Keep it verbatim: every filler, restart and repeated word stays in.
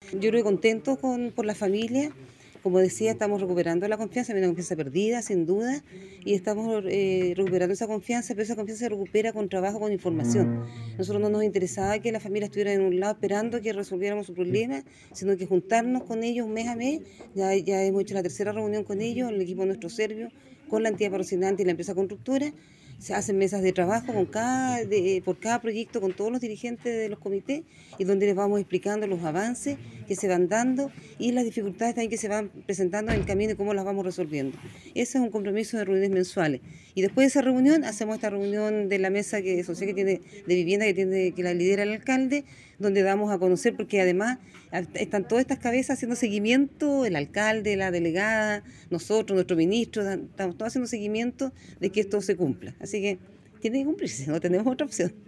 Yo creo que contentos con, por la familia. Como decía, estamos recuperando la confianza, hay una confianza perdida, sin duda, y estamos eh, recuperando esa confianza, pero esa confianza se recupera con trabajo, con información. Nosotros no nos interesaba que la familia estuviera en un lado esperando que resolviéramos su problema, sino que juntarnos con ellos mes a mes. Ya, ya hemos hecho la tercera reunión con ellos, el equipo nuestro serbio, con la entidad patrocinante y la empresa constructora. Se hacen mesas de trabajo con cada, de, por cada proyecto con todos los dirigentes de los comités y donde les vamos explicando los avances que se van dando y las dificultades también que se van presentando en el camino y cómo las vamos resolviendo. Ese es un compromiso de reuniones mensuales. Y después de esa reunión hacemos esta reunión de la mesa que, social que tiene, de vivienda que, tiene, que la lidera el alcalde, donde damos a conocer, porque además están todas estas cabezas haciendo seguimiento, el alcalde, la delegada, nosotros, nuestro ministro, estamos todos haciendo seguimiento de que esto se cumpla. Así que tiene que cumplirse, no tenemos otra opción.